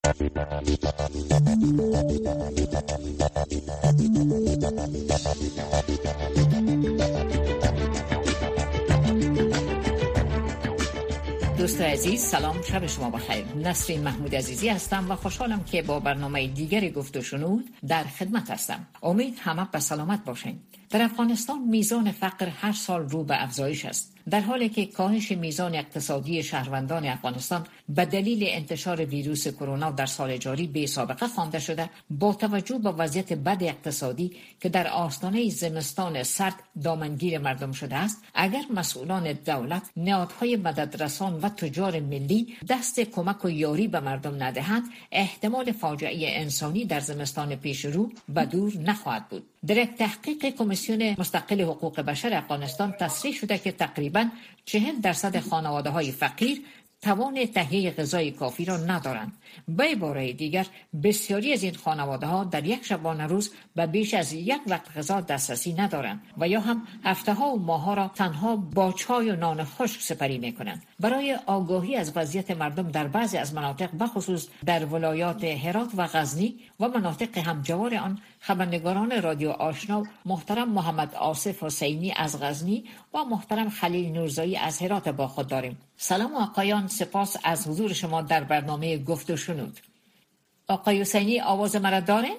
دوست عزیز، سلام، شب شما بخیر. نسرین محمود عزیزی هستم و خوشحالم که با برنامه دیگری گفت و شنود در خدمت هستم. امید همه به سلامت باشین. در افغانستان میزان فقر هر سال رو به افزایش است، در حالی که کاهش میزان اقتصادی شهروندان افغانستان به دلیل انتشار ویروس کرونا در سال جاری بی سابقه خوانده شده. با توجه به وضعیت بد اقتصادی که در آستانه زمستان سرد دامنگیر مردم شده است، اگر مسئولان دولت، نهادهای مددرسان و تجار ملی دست کمک و یاری به مردم ندهند، احتمال فاجعه انسانی در زمستان پیش رو به دور نخواهد بود. در یک تحقیق کمیسیون مستقل حقوق بشر افغانستان تصریح شده که تقریباً 40% خانواده‌های فقیر توان تهیه غذای کافی را ندارند. به عباره دیگر، بسیاری از این خانواده‌ها در یک شبانه روز به بیش از یک وقت غذا دسترسی ندارند و یا هم هفته‌ها و ماه‌ها را تنها با چای و نان خشک سپری می‌کنند. برای آگاهی از وضعیت مردم در بعضی از مناطق، بخصوص در ولایات هرات و غزنی و مناطق همجوار آن، خبرنگاران رادیو آشنا محترم محمد آصف حسینی از غزنی و محترم خلیل نورزایی از هرات با خود داریم. سلام آقایان، سپاس از حضور شما در برنامه گفت و شنود. آقای حسینی، آواز مرا دارین؟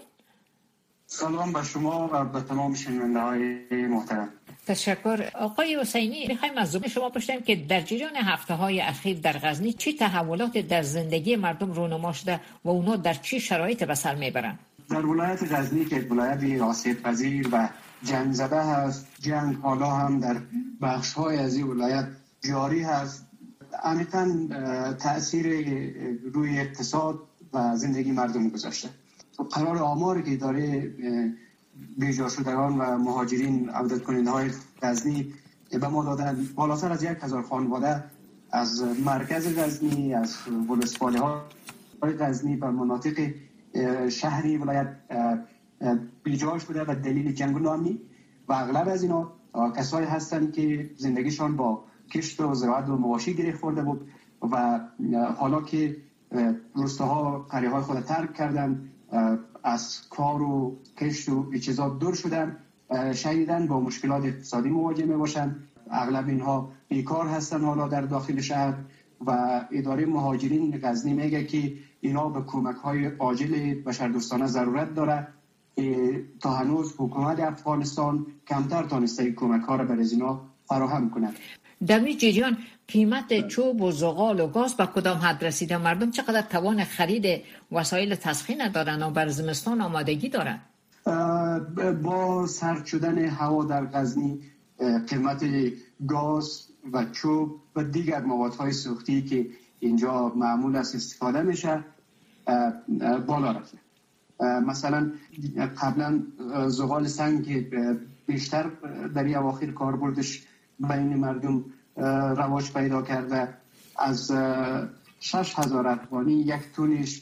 سلام به شما و به تمام شنونده‌های محترم. تشکر. آقای حسینی، میخوایم از زبان شما بشنویم که در جریان هفته‌های اخیر در غزنی چه تحولات در زندگی مردم رونما شده و اونا در چه شرایط به سر میبرن؟ در ولایت غزنی که ولایت آسیب پذیر و جنگ زده هست، جنگ حالا هم در بخش‌های از این ولایت جاری هست، عمیقاً تأثیر روی اقتصاد و زندگی مردم گذاشته. قرار آماری که داره بیجا شدگان و مهاجرین عودت کننده های غزنی به ما دادن، بالاتر از 1000 خانواده از مرکز غزنی، از ولسوالی های غزنی و مناطق شهری ولایت بیجا شده به دلیل جنگ و ناامنی و اغلب از اینا کسایی هستند که زندگیشان با کشت و زراعت و مواشی گره خورده بود و حالا که روستاها قریه‌های خود ترک کردن، از کار و کشت و چیزا دور شدن، شدیداً با مشکلات اقتصادی مواجه می باشن. اغلب اینها بیکار هستن حالا در داخل شهر و اداره مهاجرین غزنی میگه که اینا به کمک‌های عاجل بشردوستانه ضرورت داره. تا هنوز حکومت افغانستان کمتر تانسته کمک‌ها را برای اینا فراهم کنه. در این جریان قیمت چوب و زغال و گاز به کدام حد رسیده؟ مردم چقدر توان خرید وسایل تسخین دارن و بر زمستان آمادگی دارن؟ با سرد شدن هوا در غزنی قیمت گاز و چوب و دیگر موادهای سوختی که اینجا معمول است استفاده میشه بالا رفته. مثلا قبلا زغال سنگ بیشتر در این اواخر کاربردش بین مردم رواج پیدا کرده. از 6000 افغانی یک تونش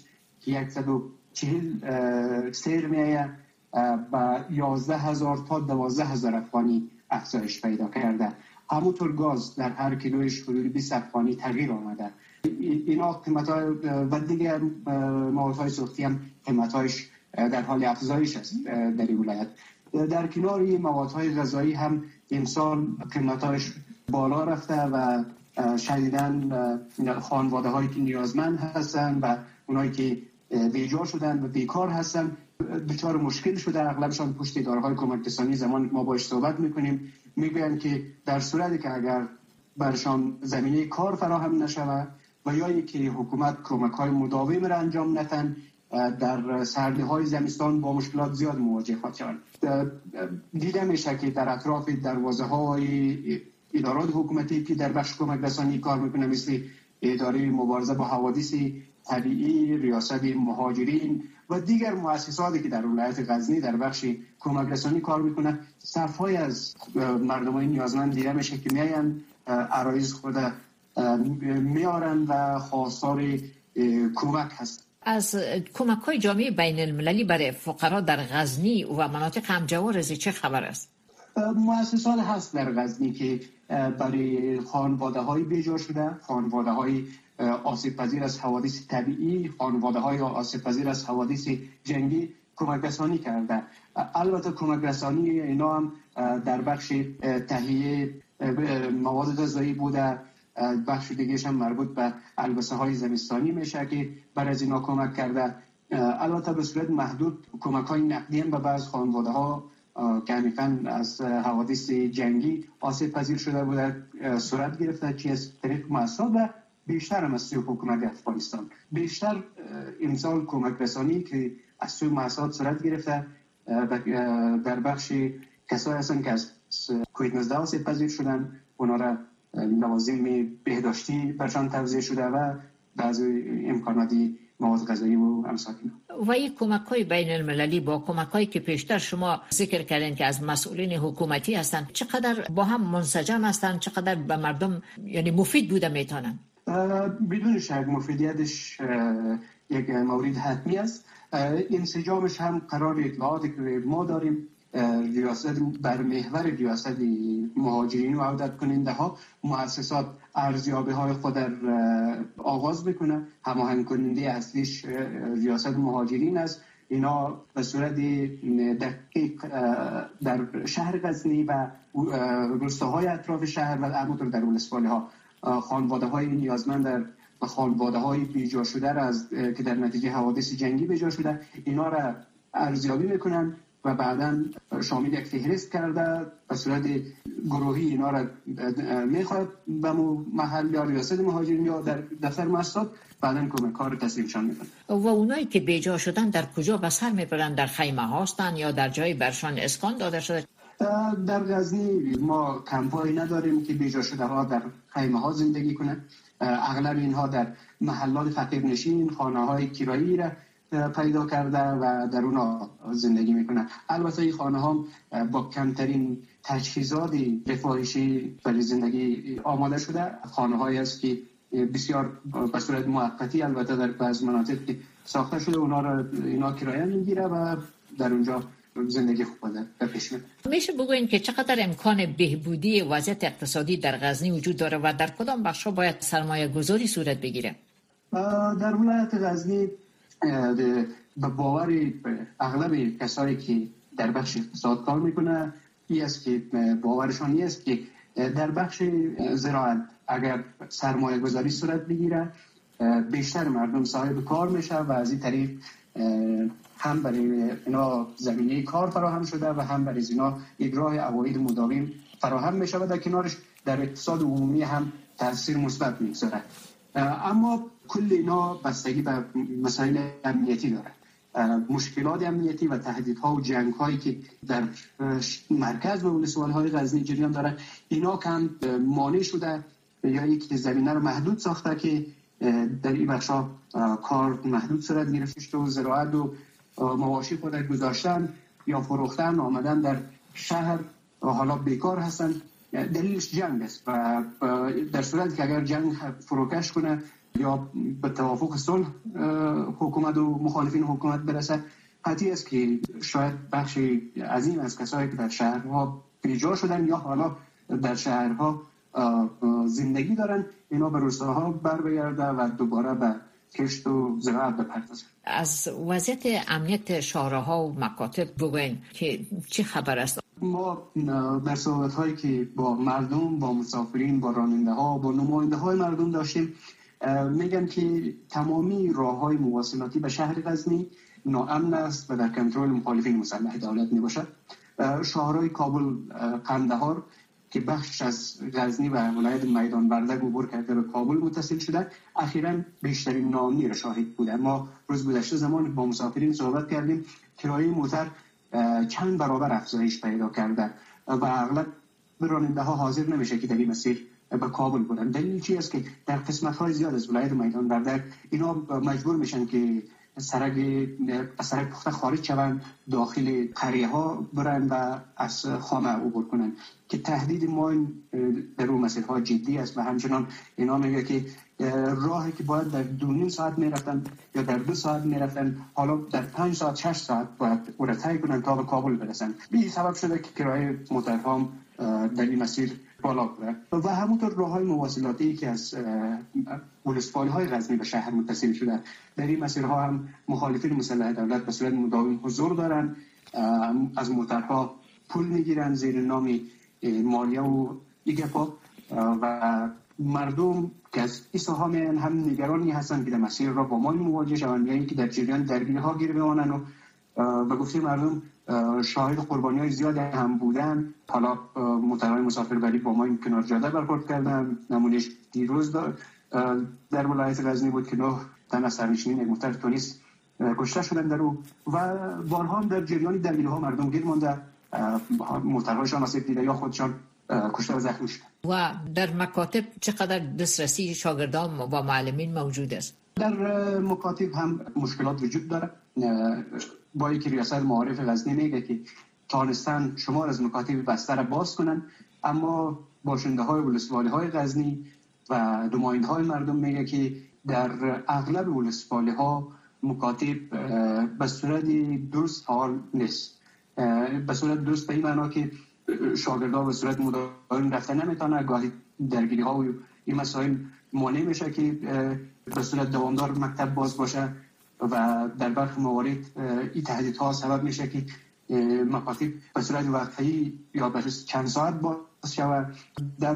140 سیر میایه و 11000 تا 12000 افغانی افزایش پیدا کرده. همونطور گاز در هر کیلویش حدود 20 افغانی تغییر آمده. اینا قیمت‌های و دیگر موادهای سوختی هم قیمت‌هایش در حال افزایش است در این ولایت. در کنار این موادهای غذایی هم امسال قیمت‌هایش بالا رفته و شدیداً خانواده‌هایی که نیازمند هستن و اونایی که بیجا شدن و بیکار هستن دچار مشکل شده. اغلبشان پشت اداره‌های کمک رسانی زمان ما باهاش صحبت می‌کنیم میگن که در صورتی که اگر برشان زمینه کار فراهم نشود و یا اینکه حکومت کمک‌های مداوم را انجام ندهند، در سردی‌های زمستان با مشکلات زیاد مواجه خواهد شوند. دیده میشه که در اطراف دروازه‌های ادارات حکومتی که در بخش کمک رسانی کار میکنه، مثل اداره مبارزه با حوادث طبیعی، ریاست مهاجرین و دیگر مؤسساتی که در ولایت غزنی در بخش کمک رسانی کار میکنه، صف‌های از مردمای نیازمند دیده میشه که میاین عرایض خود میارن و خواستار کمک هست. از کمک‌های جامعه بین المللی برای فقرا در غزنی و مناطق همجوار چه خبر است؟ مؤسسات هست در غزنی که برای خانواده‌های بیجا شده، خانواده‌های آسیب پذیر از حوادث طبیعی، خانواده‌های آسیب پذیر از حوادث جنگی کمک رسانی کرده. البته کمک رسانی اینا هم در بخش تهیه مواد غذایی بوده، بخش دیگه‌ش هم مربوط به البسه های زمستانی میشه که برای از اینا کمک کرده. البته به صورت محدود کمک های نقدی هم به بعض خانواده ها که عمیقاً از حوادث جنگی آسیب پذیر شده بوده صورت گرفته، چی از طریق مؤسسات و بیشتر هم از سوی حکومت افغانستان. بیشتر امسال کمک رسانی که از سوی مؤسسات صورت گرفته در بخش کسایی هستند که از کووید 19 آسیب پذیر شدن، اونا را لوازم بهداشتی برشان توزیع شده و بعضی امکاناتی مواد غذایی و امثال اینا. و این کمک‌های بین المللی با کمک‌هایی که پیشتر شما ذکر کردین که از مسئولین حکومتی هستند چقدر با هم منسجم هستند، چقدر به مردم یعنی مفید بوده میتونن؟ بدون شک مفیدیتش یک مورد حتمی است. انسجامش هم قرار اطلاعاتی که ما داریم ریاست بر محور ریاست مهاجرین و عودت کننده ها مؤسسات ارزیابی های خود در آغاز بکنه. هماهنگ کننده اصلیش ریاست مهاجرین است. اینا به صورت دقیق در شهر غزنی و روستاهای اطراف شهر و همونطور در ولسوالی ها خانواده های نیازمند در خانواده های بیجا شده را که در نتیجه حوادث جنگی بیجا شده اینا را ارزیابی میکنن و بعداً شامل یک فهرست کرده به صورت گروهی اینا را میخواد به محل یا ریاست مهاجرین یا در دفتر مؤسسات بعداً کار تسلیمشان میکنه. و اونایی که بیجا شدن در کجا به سر میبرن؟ در خیمه هاستن یا در جای برشان اسکان داده شده؟ در غزنی ما کمپایی نداریم که بیجا شده ها در خیمه ها زندگی کنند. اغلب اینها در محلات فقیرنشین، خانه های کرایی را پیدا کرده و در اونا زندگی میکنن. البته این خانه ها با کمترین تجهیزات رفاهیشی برای زندگی آماده شده. خانه هایی است که بسیار به صورت موقتی البته در بعضی مناطق ساخته شده، اینا کرایه میگیره و در اونجا زندگی خوب در پیش میره. میشه بگوین که چقدر امکان بهبودی وضعیت اقتصادی در غزنی وجود داره و در کدام بخش‌ها باید سرمایه گذاری صورت بگیره؟ در ولایت غزنی به باور اغلب کسایی که در بخش اقتصاد کار میکنه این است که باورشان این است که در بخش زراعت اگر سرمایه گذاری صورت بگیره بیشتر مردم صاحب کار میشه و از این طریق هم برای اینا زمینه کار فراهم شده و هم برای اینا یک راه عواید مداوم فراهم میشه و در کنارش در اقتصاد عمومی هم تاثیر مثبت میگذاره. اما کل اینا بستگی به مسائل امنیتی داره. مشکلات امنیتی و تهدیدها و جنگ‌هایی که در مرکز و ولسوالی‌های غزنی جریان داره اینا کم مانع شده یا یک زمینه رو محدود ساخته که در این بخشا کار محدود صورت گرفته و زراعت و مواشی خود گذاشتن یا فروختن آمدن در شهر و حالا بیکار هستن. دلیلش جنگ است و در صورتی که اگر جنگ فروکش کنه یا به توافق صلح حکومت و مخالفین حکومت برسه قطعی است که شاید بخش عظیم از کسایی که در شهرها بیجا شدن یا حالا در شهرها زندگی دارن اینا به روستاها بر بگرده و دوباره به کشت و زراعت بپردازن. از وضعیت امنیت شهرها و مکاتب بگوین که چی خبر است؟ ما در صحبت‌هایی که با مردم، با مسافرین، با راننده‌ها، با نماینده‌های مردم داشتیم میگن که تمامی راه‌های مواصلاتی به شهر غزنی ناامن است و در کنترل مخالفین مسلح دولت میباشد. شهرهای کابل، قندهار که بخش از غزنی و ولایت میدان وردک عبور کرده به کابل متصل شده اخیراً بیشترین ناامنی را شاهد بودند. ما روز گذشته زمان با مسافرین صحبت کردیم کرایه موتر چند برابر افزایش پیدا کرده و اغلب راننده‌ها حاضر نمیشه که در این مسیر به کابل بودن. دلیل چی است که در قسمت‌های زیاد از ولایت میدان وردک اینا مجبور میشن که سرک پخته خارج شوند، داخل قریه ها برن و از خامه عبور کنن که تهدید ما در اون مسیرها جدی است و همچنان اینا میگه که راهی که باید در 2.5 ساعت میرفتن یا در 2 ساعت میرفتن حالا در 5 ساعت 6 ساعت باید طی کنن تا به کابل برسن. به این سبب شده که کرایه موترها در این مسیر بالا بره و همونطور راههای مواصلاتی که از ولسوالی‌های غزنی به شهر متصل شده، در این مسیرها هم مخالفین مسلح دولت به صورت مداوم حضور دارن، از موترها پول میگیرن زیر نام مالیه و ایگپا و مردم که از این ساحه میان هم نگرانی هستن که در مسیر را با مال مواجه شوند، یعنی که در جریان درگیری‌ها گیر بمانند و به گفته مردم شاهد قربانی‌های زیادی هم بودن. حالا موترهای مسافربری با ما این کنار جاده برخورد کردن، نمونهش دیروز در ولایت غزنی بود که 9 تن از سرنشینین یک موتر تونس کشته شدن در او و بارها در جریان درگیری‌ها مردم گیر مانده، موترهایشان آسیب دیده یا خودشان کشته و زخمی شدن. و در مکاتب چقدر دسترسی شاگردان و معلمین موجود است؟ در مکاتب هم مشکلات وجود داره. با اینکه ریاست معارف غزنی میگه که تانستن شمار از مکاتب بسته را باز کنن، اما باشنده های ولسوالی های غزنی و نماینده های مردم میگه که در اغلب ولسوالی ها مکاتب به صورت درست حال نیست. به صورت درست به این معنا که شاگردان به صورت مداوم رفتن نمیتونه، گاهی درگیری ها و این مسائل مانع میشه که به صورت دوامدار مکتب باز باشه و در برخی موارد این تهدیدها سبب میشه که مکاتب به صورت وقتی یا به چند ساعت باز شود. در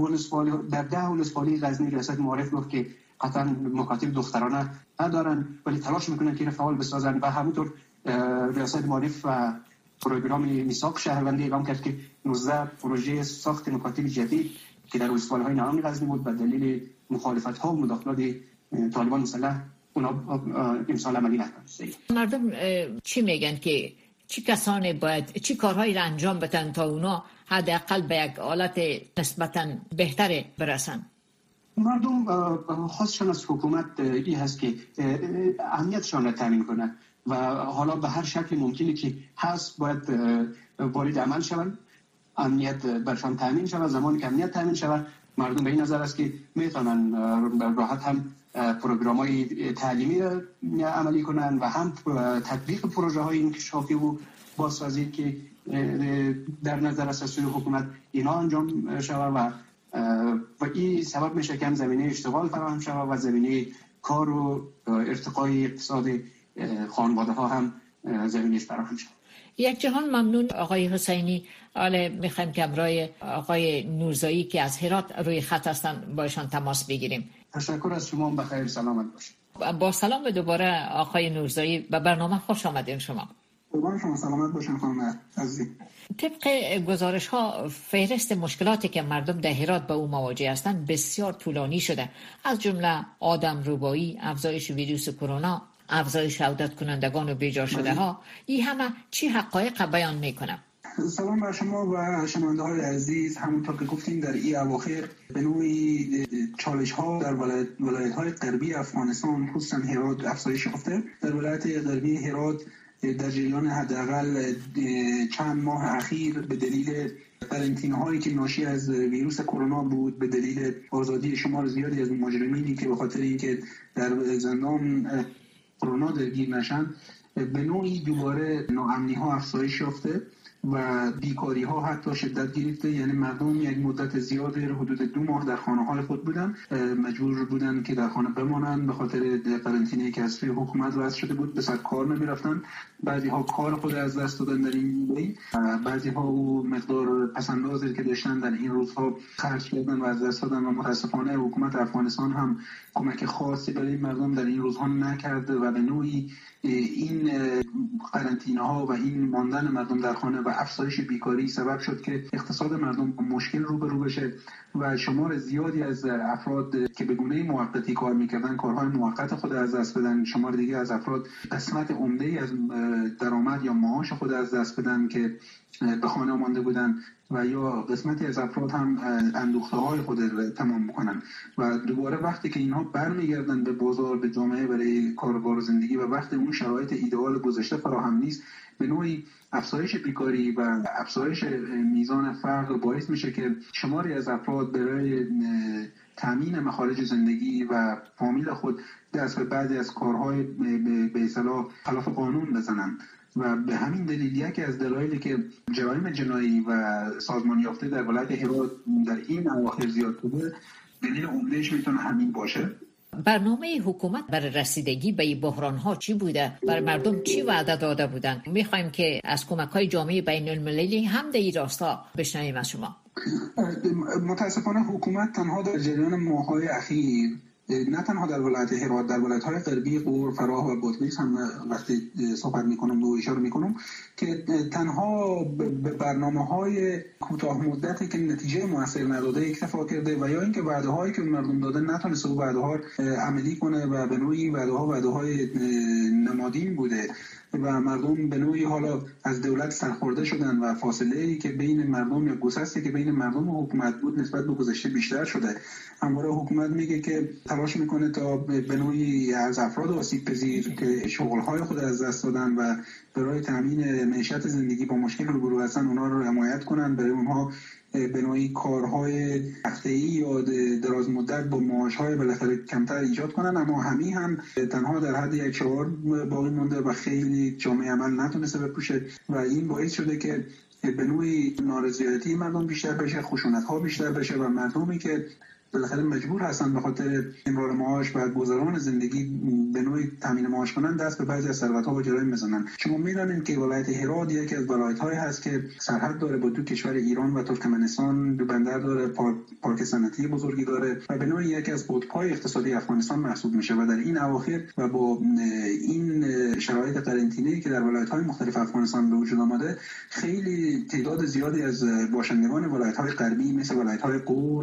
10 ولسوالی غزنی ریاست معارف گفت که قطعا مکاتب دخترانه ندارن ولی تلاش میکنن که فعال بسازن و همونطور ریاست معارف و پروگرام میثاق شهروندی اعلام کرد که 19 پروژه ساخت مکاتب جدید که در ولسوالی‌های نهانی غزنی بود به دلیل مخالفت‌ها و مداخلات طالبان مسلح اونا امسال عملی نکردن. مردم چی میگن که چی کسانی باید چی کارهایی را انجام بدن تا اونا حداقل به یک حالت نسبتاً بهتر برسن؟ مردم خواستشان از حکومت این هست که امنیتشان را تامین کنه و حالا به هر شکل ممکنی که هست باید وارد عمل شوند، امنیت برشان تامین شود. زمانی که امنیت تامین شود مردم به این نظر است که میتونن راحت هم پروگرام‌های تعلیمی را عملی کنن و هم تطبیق پروژه‌های انکشافی و بازسازی که در نظر است از سوی حکومت اینا انجام شود و این سبب میشه که هم زمینه اشتغال فراهم شود و زمینه کار و ارتقای اقتصاد خانواده‌ها هم زمینش فراهم شود. یک جهان ممنون آقای حسینی. حالا میخوایم که همراه آقای نورزایی که از هرات روی خط هستن باشان تماس بگیریم. تشکر از شما، بخیر سلامت باشید. با سلام دوباره آقای نورزایی به برنامه خوش آمدین شما. قربان شما، سلامت باشین خانم عزیز. طبق گزارش ها فهرست مشکلاتی که مردم در هرات با او مواجه هستند بسیار طولانی شده، از جمله آدم ربایی، افزایش ویروس کرونا، افزایش عودت کنندگان و بیجا شده ها. این همه چی حقایق بیان میکنه؟ سلام بر شما و شنونده های عزیز. همونطور که گفتیم در این اواخر به نوعی چالش ها در ولایت های غربی افغانستان خصوصا هرات افزایش یافته. در ولایت غربی هرات در جریان حداقل چند ماه اخیر به دلیل قرنطینه هایی که ناشی از ویروس کرونا بود، به دلیل آزادی شمار زیادی از مجرمینی که به خاطر اینکه در زندان کرونا درگیر نشن، به نوعی دوباره ناامنی ها افزایش یافته و بیکاری ها حتی شدت گرفته. یعنی مردم یک مدت زیادی حدود 2 ماه در خانه های خود بودن، مجبور بودن که در خانه بمانند به خاطر قرنطینه که از سوی حکومت وضع شده بود. به سر کار نمی رفتن، بعضی ها کار خود از دست دادن در این بین، بعضی ها او مقدار پسندازی که داشتن در این روزها خرج کردن و از دست دادن و متاسفانه حکومت افغانستان هم کمک خاصی برای مردم در این روزها نکرده و به نوعی این قرنطینه ها و این ماندن مردم در خانه و افزایش بیکاری سبب شد که اقتصاد مردم با مشکل روبرو بشه و شمار زیادی از افراد که به گونه موقتی کار میکردن کارهای موقت خود از دست بدن، شمار دیگه از افراد قسمت عمده از درآمد یا معاش خود از دست بدن که به خانه مانده بودن و یا قسمتی از افراد هم اندوخته های خود را تمام میکنن و دوباره وقتی که اینها برمیگردن به بازار، به جامعه برای کاروبار و زندگی و وقتی اون شرایط ایدئال گذشته فراهم نیست، به نوعی افزایش بیکاری و افزایش میزان فقر باعث میشه که شماری از افراد برای تامین مخارج زندگی و فامیل خود دست به بعضی از کارهای به اصطلاح خلاف قانون بزنن و به همین دلیل یکی از دلایلی که جرایم جنایی و سازمان یافته در ولایت هرات در این اواخر زیاد شده دلیل عمده‌اش میتونه همین باشه. برنامه حکومت برای رسیدگی به این بحران‌ها چی بوده؟ برای مردم چی وعده داده بودن؟ می‌خوایم که از کمک‌های جامعه بین‌المللی هم در این راستا بشنویم از شما. متاسفانه حکومت تنها در جریان ماه‌های اخیر نه تنها در ولایت هرات، در ولایت‌های غربی غور، فراه و بادغیس هم وقتی صحبت می‌کنم و اشاره می‌کنم که تنها به برنامه‌های کوتاه مدتی که نتیجه موثر نداده اکتفا کرده و یا اینکه وعده‌هایی که مردم داده نتونسته وعده‌ها عملی کنه و به نوعی وعده‌های نمادین بوده و مردم به نوعی حالا از دولت سرخورده شدن و فاصله‌ای که بین مردم یا گسستی که بین مردم و حکومت بود نسبت به گذشته بیشتر شده. همواره حکومت میگه که تلاش میکنه تا به نوعی از افراد آسیب پذیر که شغل‌های خود از دست دادن و برای تامین معیشت زندگی با مشکل روبرو هستن اونها رو حمایت کنن، برای اونها به نوعی کارهای هفته‌ای یا دراز مدت با معاش‌های بالاخره کمتر ایجاد کنن، اما همین هم تنها در حد یک شعار باقی مونده و خیلی جامعه عمل نتونسته بپوشه و این باعث شده که به نوعی نارضایتی مردم بیشتر بشه، خشونت‌ها بیشتر بشه و مردمی که بالاخره مجبور هستن به خاطر امرار معاش و گذران زندگی به نوعی تامین معاش کنن دست به بعضی از ثروت‌ها و جرایم بزنن. شما می‌دونید که ولایت هرات یکی از ولایت‌هایی هست که سرحد داره با دو کشور ایران و ترکمنستان، دو بندر داره، پارک صنعتی بزرگی داره و به نوعی یکی از قطب‌های اقتصادی افغانستان محسوب میشه و در این اواخر و با این شرایط قرنطینه‌ای که در ولایت‌های مختلف افغانستان به وجود آمده خیلی تعداد زیادی از باشندگان ولایت‌های غربی مثل ولایت‌های غور،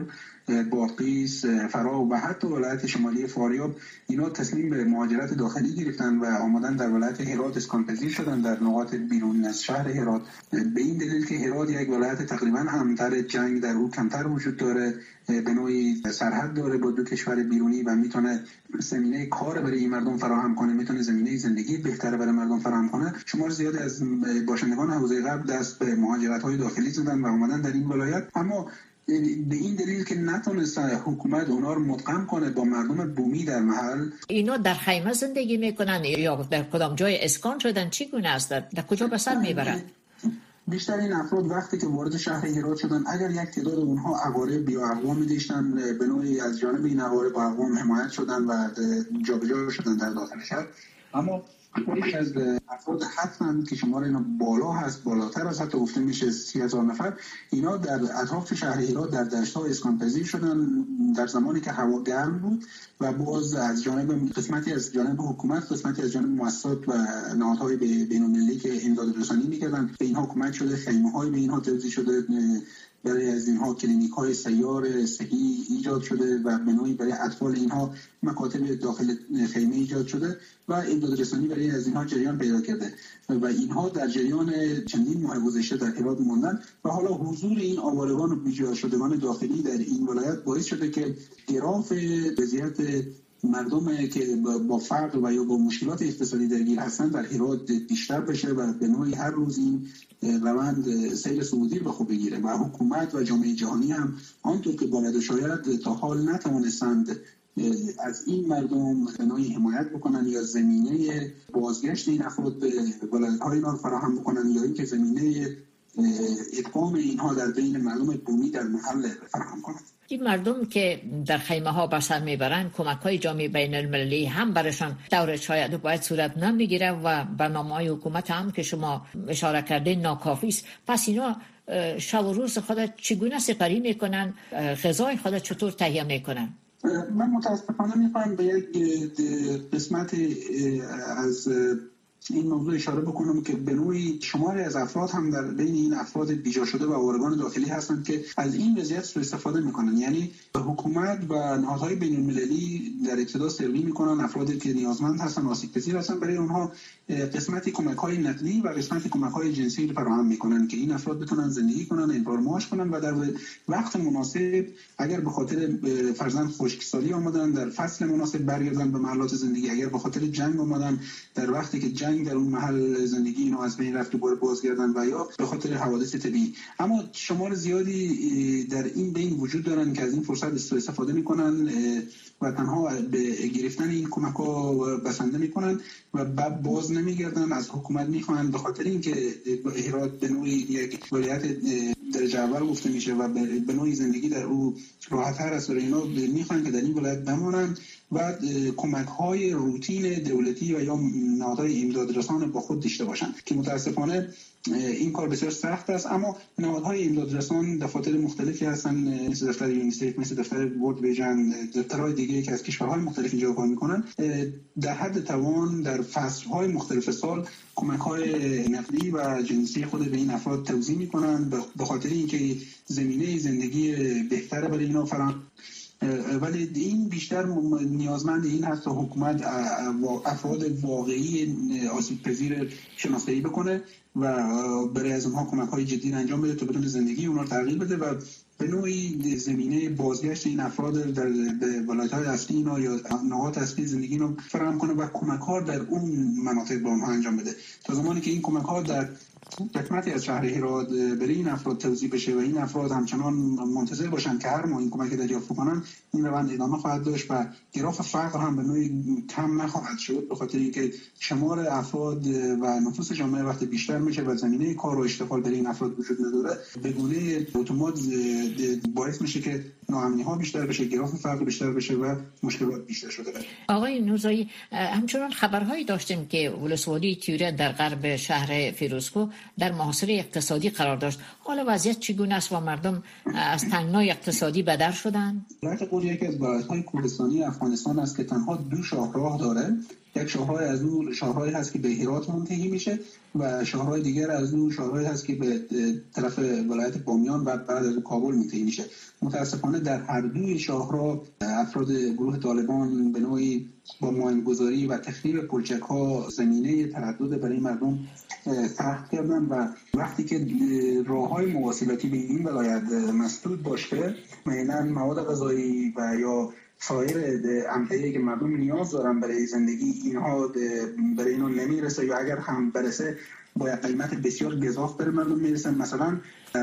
بادغیس، فراه و حتی ولایت شمالی فاریاب اینا تصمیم به مهاجرت داخلی گرفتن و آمدن در ولایت هرات اسکان‌پذیر شدن در نقاط بیرون از شهر هرات، به این دلیل که هرات یک ولایت تقریبا همتر جنگ در او کمتر وجود داره، به نوعی سرحد داره با دو کشور بیرونی و میتونه زمینه کار برای این مردم فراهم کنه، میتونه زمینه زندگی بهتر برای مردم فراهم کنه. شمار زیادی از باشندگان حوزه غرب دست به مهاجرت‌های داخلی زدن و آمدن در این ولایت، اما به این دلیل که نتونست حکومت اونا رو مدغم کنه با مردم بومی در محل. اینا در خیمه زندگی میکنن یا در کدام جای اسکان شدن؟ چگونه است؟ در کجا به سر میبرن؟ بیشتر این افراد وقتی که وارد شهر هرات شدن اگر یک تعداد اونها اقارب یا اقوام داشتن به نوعی از جانب این اقارب و اقوام حمایت شدن و جابجا شدن در داخل شهر، اما یک از افراد حتما که شمار اینا بالا هست، بالاتر از حتی گفته میشه 30,000 نفر، اینا در اطراف شهر هرات در دشت‌ها اسکان پذیر شدن در زمانی که هوا گرم بود و باز از جانب قسمتی از جانب حکومت، قسمتی از جانب مؤسسات و نهادهای بین‌المللی که امداد رسانی می‌کردن به اینها کمک شده، خیمه‌های به اینها توزیع شده، برای از اینها کلینیک‌های سیار صحی ایجاد شده و به نوعی برای اطفال اینها مکاتب داخل خیمه ایجاد شده و امداد رسانی برای از اینها جریان پیدا کرده و اینها در جریان چندین ماه گذشته در هرات موندن و حالا حضور این آوارگان و بیجا شدگان داخلی در این ولایت باعث شده که گراف وضعیت مردم که با فقر و یا با مشکلات اقتصادی درگیر هستند در هرات بیشتر بشه و به نوعی هر روز این روند سیر صعودی به خود بگیره و حکومت و جامعه جهانی هم آنطور که باید و شاید تا حال نتوانستند از این مردم به نوعی حمایت بکنن یا زمینه بازگشت این افراد به ولایت‌های اینا فراهم بکنن یا اینکه زمینه ادغام اینها در بین مردم بومی در محل فراهم کنند. این مردم که در خیمه ها به سر میبرن کمک های جامعه بین المللی هم برشان دور شاید باید صورت نمیگیره و برنامه‌های حکومت هم که شما اشاره کردین ناکافی است. پس اینا شب و روز خود چگونه سپری میکنن؟ غذای خود چطور تهیه میکنن؟ من متاسفانه میخوام به یک قسمت از این موضوع اشاره بکنم که به نوعی شماری از افراد هم در بین این افراد بیجا شده و آوارگان داخلی هستند که از این وضعیت سوء استفاده میکنن، یعنی حکومت و نهادهای بین‌المللی در ابتدا سروی میکنن افرادی که نیازمند هستن، آسیب پذیر هستن، برای اونها قسمتی کمک‌های نقدی و قسمتی کمک‌های جنسی رو فراهم میکنن که این افراد بتونن زندگی کنن، امرار معاش کنن و در وقت مناسب اگر به خاطر فرضاً خشکسالی آمدن در فصل مناسب برگردن به محلات زندگی، اگر به خاطر جنگ آمدن در وقتی که جنگ جنگ در اون محل زندگی اینا از بین رفت و بازگردن و یا به خاطر حوادث طبیعی. اما شمار زیادی در این بین وجود دارن که از این فرصت استفاده میکنن و تنها به گرفتن این کمک‌ها بسنده میکنن و بعد باز نمیگردن، از حکومت میخوان به خاطر اینکه هرات به نوعی یک ولایت درجه اول گفته میشه و به نوعی زندگی در او راحت‌تر است. اینا میخوان که در این ولایت بمانن و کمک‌های روتین دولتی و یا نهادهای امدادرسان با خود داشته باشند که متاسفانه این کار بسیار سخت است. اما نهادهای امدادرسان دفاتر مختلفی هستن، مثل دفتر یونیسف، مثل دفتر ورلد ویژن، دفترهای دیگه که از کشورهای مختلف اینجا کار میکنن، در حد توان در فصل‌های مختلف سال کمک‌های نقدی و جنسی خود به این افراد توزیع میکنن به خاطر اینکه زمینه زندگی بهتر برای اینا فراهم. ولی این بیشتر نیازمند این هست تا حکومت افراد واقعی آسیب پذیر شناسایی بکنه و برای از اونها کمک‌های جدی انجام بده تا بتونه زندگی اونها تغییر بده و به نوعی زمینه بازگشت این افراد در ولایت‌های اصلی اینا یا نقاط اصلی زندگی اینا فراهم کنه و کمک‌ها در اون مناطق به اونها انجام بده. تا زمانی که این کمک‌ها در قسمتی از شهر هرات برای این افراد توزیع بشه و این افراد همچنان منتظر باشن که هر ماه این کمک دریافت کنن، این روند ادامه خواهد داشت و گراف فقر هم به نوعی کم نخواهد شد، به خاطر اینکه شمار افراد و نفوس جامعه وقتی بیشتر میشه و زمینه کار و اشتغال برای این افراد وجود نداره، به گونه اتومات باعث میشه که ناامنی‌ها بیشتر بشه، گراف فقر بیشتر بشه و مشکلات بیشتر شده بشه. آقای نوزایی، همچنان خبرهایی داشتیم که ولسوالی تیوره در غرب شهر فیروزکوه در محاصره اقتصادی قرار داشت. حالا وضعیت چگونه است و مردم از تنگنای اقتصادی به در شدند؟ ولایت غور یکی از ولایت‌های کوهستانی افغانستان است که تنها 2 شاهراه داره. یک شاهراه از اون شاهراهی هست که به هرات منتهی میشه و شاهراه دیگر از اون شاهراهی هست که به طرف ولایت بامیان و بعد از کابل منتهی میشه. متاسفانه در هر دوی شاهراه افراد گروه طالبان به نوعی با ماین‌گذاری و تخریب پلچک‌ها زمینه تردد برای مردم سخت کردن و وقتی که راه‌های مواصلاتی به این ولایت مسدود باشه، معمولاً مواد غذایی و یا سایر امتیازی که مردم نیاز دارن برای زندگی اینها برای اینا نمیرسه یا اگر هم برسه با قیمت بسیار گزاف بر مردم میرسن. مثلا در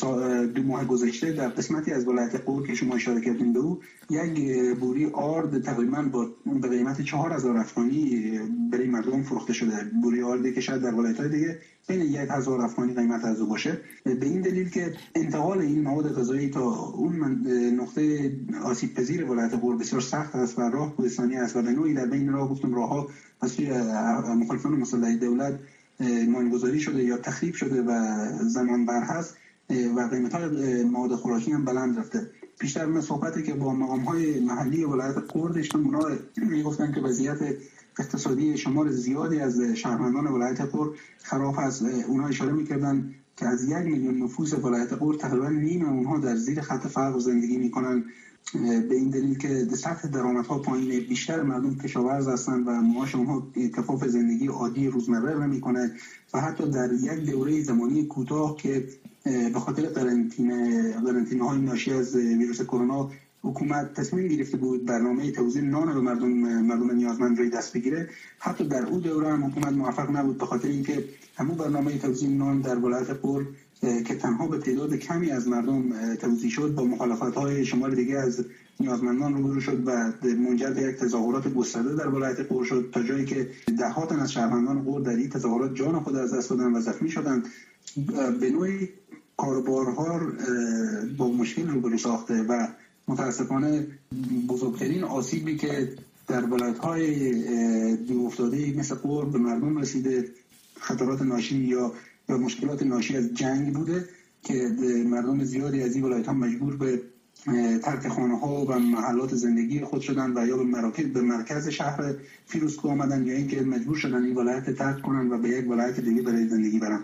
2 ماه گذشته در قسمتی از ولایت غور که شما اشاره کردین به او، یک بوری آرد تقریبا به قیمت 4000 افغانی برای مردم فروخته شده. بوری آردی که شاید در ولایت‌های دیگه بین 1000 افغانی قیمت از او باشه، به این دلیل که انتقال این مواد غذایی تا اون نقطه آسیب پذیر ولایت غور بسیار سخت است و راه کوهستانی است و به نوعی در بین راه گفتم راه‌ها از سوی مخالفان مسلح دولت ماین‌گذاری شده یا تخریب شده و زمان بر هست و قیمت‌های مواد خوراکی هم بلند رفته. بیشتر من صحبتی که با مقام‌های محلی ولایت غور داشتم، اونا میگفتن که وضعیت اقتصادی شمار زیادی از شهروندان ولایت غور خراب است. اونا اشاره می‌کردن که از 1 میلیون نفوس ولایت غور تقریبا نیم اونها در زیر خط فقر زندگی می‌کنن، به این دلیل که سطح درآمدها پایینه. بیشتر مردم کشاورز هستند و معاش اونها کفاف زندگی عادی روزمره رو نمی‌کنه و حتی در یک دوره زمانی کوتاه که به خاطر قرنطینه‌های ناشی از ویروس کرونا حکومت تصمیم گرفته بود برنامه توزیع نان به مردم نیازمند روی دست بگیره، حتی در اون دوره هم حکومت موفق نبود، به خاطر اینکه همون برنامه توزیع نان در ولایت غور که تنها به تعداد کمی از مردم توزیع شد با مخالفت‌های شمار دیگه از نیازمندان روبرو شد و منجر به یک تظاهرات گسترده در ولایت غور شد تا جایی که ده‌ها تن از شهروندان غور در این تظاهرات جان خود از دست دادن و زخمی شدند. به نوعی کاربارها با مشکل روبرو ساخته و متاسفانه بزرگترین آسیبی که در ولایت‌های دور افتاده مثل غور به مردم رسیده خطرات ناشی یا مشکلات ناشی از جنگ بوده که مردم زیادی از این ولایت‌ها مجبور به ترک خانه‌ها و محلات زندگی خود شدن و یا به مرکز شهر فیروزکوه آمدن یا اینکه مجبور شدن این ولایت ترک کنن و به یک ولایت دیگه برای زندگی برن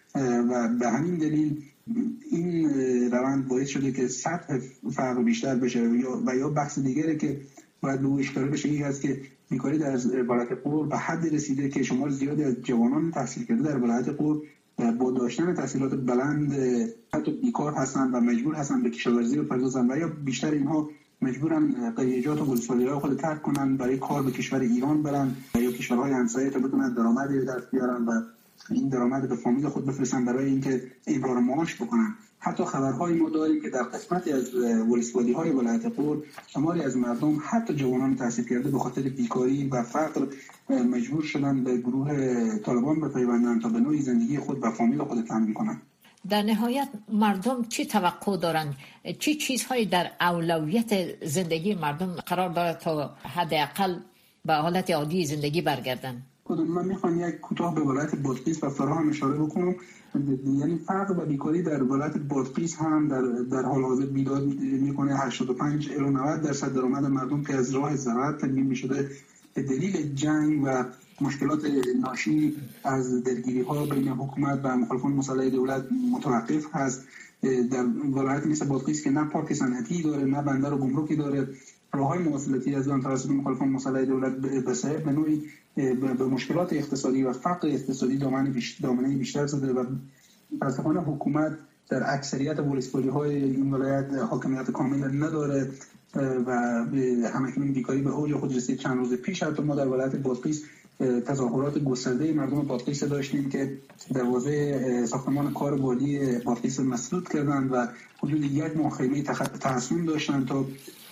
و به همین دلیل این روند باعث شده که سطح فقر بیشتر بشه و یا بحث دیگری که باید به او اشاره بشه این است که بیکاری در ولایت غور به حد رسیده که شمار زیادی از جوانان تحصیل کرده در ولایت غور با داشتن تحصیلات بلند حتی بیکار هستند و مجبور هستند به کشاورزی بپردازند و یا بیشتر اینها مجبورن قریجات و ولسوالی‌های خود ترک کنن برای کار به کشور ایران برن و یا یا کشورهای همسایه تا بتونن درآمدی به دست بیارن و این درآمد به فامیل خود بفرستن برای اینکه امرار معاش بکنن. حتی خبرهای ما داریم که در قسمتی از ولسوالی‌های ولایت غور شماری از مردم حتی جوانان تحصیل کرده به خاطر بیکاری و فقر مجبور شدن به گروه طالبان بپیوندن تا به نوعی زندگی خود و فامیل خود تامین کنند. در نهایت مردم چی توقع دارند؟ چی چیزهایی در اولویت زندگی مردم قرار دارد تا حداقل به حالت عادی زندگی برگردن؟ من میخوام یک کوتاه به ولایت بادغیس و فرا هم اشاره بکنم. یعنی فقر و بیکاری در ولایت بادغیس هم در حال حاضر بیداد میکنه. 85 الی 90% درآمد مردم که از راه زراعت تامین میشده به دلیل جنگ و مشکلات ناشی از درگیری ها بین حکومت و مخالفان مسلح دولت متوقف هست. در ولایت مثل بادغیس که نه پارک صنعتی داره نه بندر و گمرکی داره، راههای مواصلاتی از آن توسط مخالفان مسلح دولت به نوعی به مشکلات اقتصادی و فقر اقتصادی دامنه بیشتر زده و متاسفانه حکومت در اکثریت ولسوالی‌های این ولایت حاکمیت کامل نداره و همکنون بیکاری به اوج خود رسید. چند روز پیش حتی ما در ولایت بادغیس تظاهرات گسترده مردم بادغیس داشتیم که دروازه ساختمان کار والی بادغیس مسدود کردند و حدود 1 ماه خیمه تحصیل داشتند تا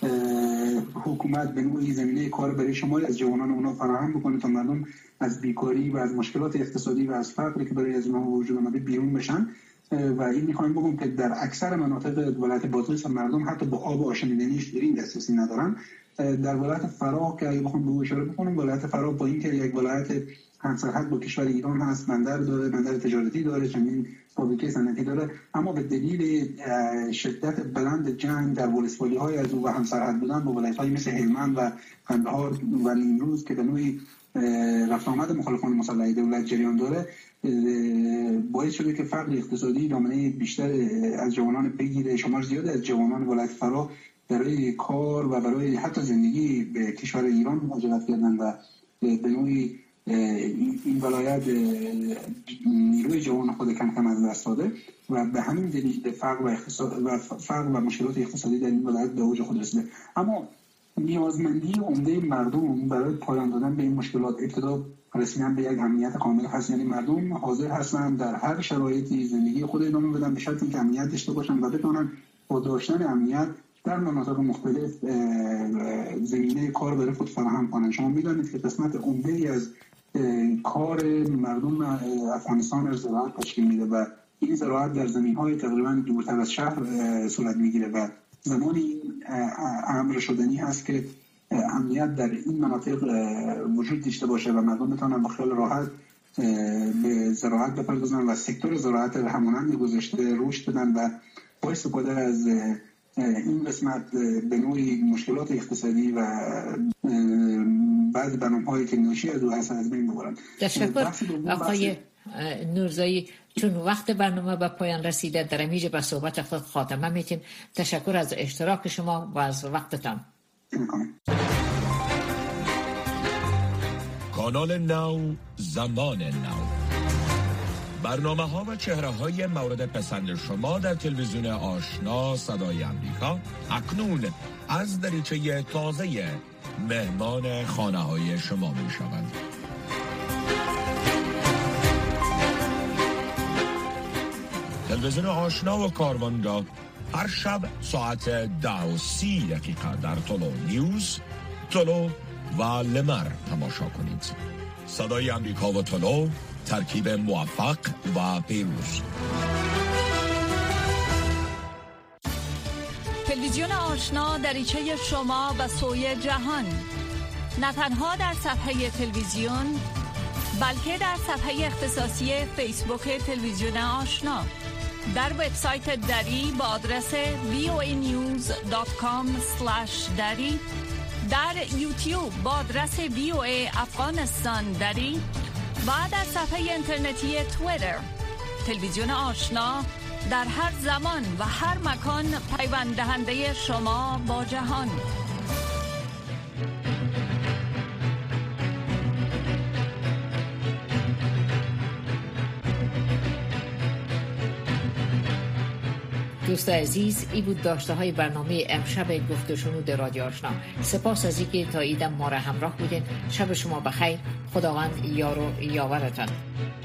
حکومت به نوعی زمینه کار برای شماری از جوانان اونا فراهم بکنه تا مردم از بیکاری و از مشکلات اقتصادی و از فقری که برای از اونها وجود اومده بیرون بشن. و این میخوایم بگم که در اکثر مناطق ولایت بادغیس مردم حتی با آب آشامیدنی شیرین دسترسی ندارن. در ولایت فرا که اگه بخوام به اشاره بکنم، ولایت فرا با اینکه یک ولایت همسرحد با کشور ایران هست، بندر داره، بندر تجارتی داره، چندین فابریکه صنعتی داره، اما به دلیل شدت بلند جنگ در ولسوالی‌های از او و همسرحد بودن با ولایت‌های مثل هلمند و قندهار و نیمروز که به نوعی رفت آمد مخالفان مسلح دولت جریان داره، باعث شده که فقر اقتصادی دامنه بیشتر از جوانان بگیره. شمار زیاد از جوانان ولایت فرا برای کار و برای حتی زندگی به کشور ایران مهاجرت کردن و به نوعی این ولایت نیروی جوان خود کم کم از دست داده و به همین دلیل فقر و مشکلات اقتصادی در این ولایت به اوج خود رسیده. اما نیازمندی عمده مردم برای پایان دادن به این مشکلات ابتدا رسیدن به یک امنیت کامل هست. یعنی مردم حاضر هستند در هر شرایطی زندگی خود ادامه بدن به شرطی که امنیت داشته باشن و بتونن با داشتن امنیت در مناطق مختلف زمینه کار برای خود فراهم کنند. شما می‌دانید که قسمت عمده‌ای از کار مردم افغانستان از زراعت تشکیل میده و این زراعت در زمین‌های تقریباً دورتر از شهر صورت میگیره و زمانی امر شدنی هست که امنیت در این مناطق وجود داشته باشه و مردم بتونن با خیال راحت به زراعت بپردازن و سکتور زراعت همانند گذشته رشد بدن و با استفاده از این قسمت به نوعی مشکلات اقتصادی و بعضی برنامه‌هایی که ناشی از او هست از بین ببرن. تشکر آقای نورزایی. چون وقت برنامه به پایان رسیده در اینجا به صحبت خود خاتمه میتیم. تشکر از اشتراک شما و از وقتتان. کانال نو، زمان نو، برنامه‌ها و چهره‌های مورد پسند شما در تلویزیون آشنا صدای آمریکا اکنون از دریچه تازه مهمان خانه‌های شما می‌شوند. تلویزیون آشنا و کاروان را هر شب ساعت 10:30 در طلو نیوز، طلو و لمر تماشا کنید. صدای آمریکا و طلو، ترکیب موفق و پیروز. تلویزیون آشنا دریچه شما و سوی جهان، نه تنها در صفحه تلویزیون بلکه در صفحه اختصاصی فیسبوک تلویزیون آشنا، در وبسایت دری با آدرس voanews.com/dari، در یوتیوب با آدرس VOA افغانستان دری و در صفحه اینترنتی توییتر. تلویزیون آشنا در هر زمان و هر مکان پیوند دهنده شما با جهان. دوست عزیز، این بود داشته های برنامه امشب گفت و شنود رادیو آشنا. سپاس از اینکه تا ایدم ما را همراه بودین. شب شما بخیر. خداوند یار و یاورتان.